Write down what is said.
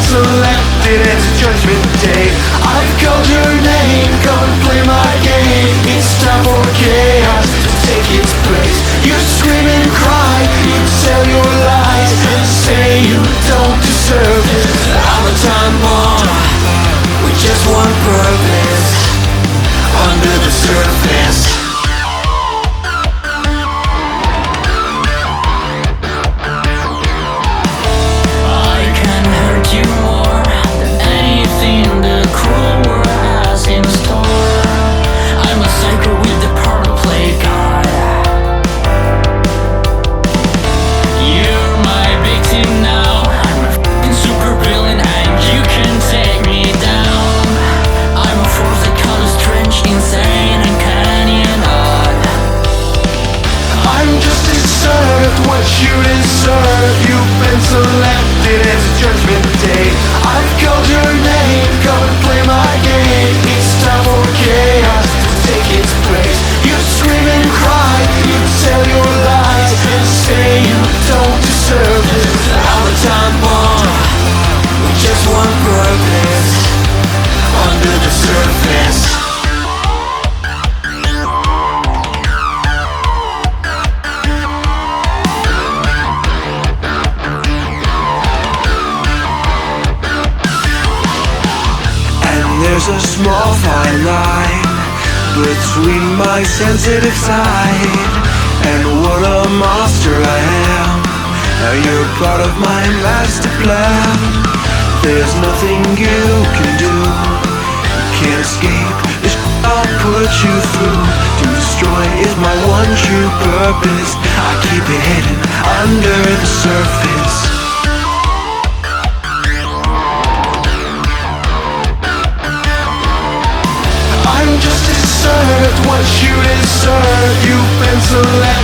selected as a judgment day. I've called your name, come and play my game. It's time for chaos to take its place. You scream and cry, you tell your lies, and say you don't deserve it. I'm a time bomb with just one purpose: under the surface. What you deserve, you've been selected as a judgment day. I've called your name, come and play my game. It's time for chaos to take its place. You scream and cry, you tell your lies, and say you don't deserve it. I'm a time bomb with just one purpose: under the surface. There's a small fine line between my sensitive side and what a monster I am. Now you're part of my master plan. There's nothing you can do, you can't escape this I'll put you through. To destroy is my one true purpose. I keep it hidden under the surface. Just deserved what you deserve. You've been selected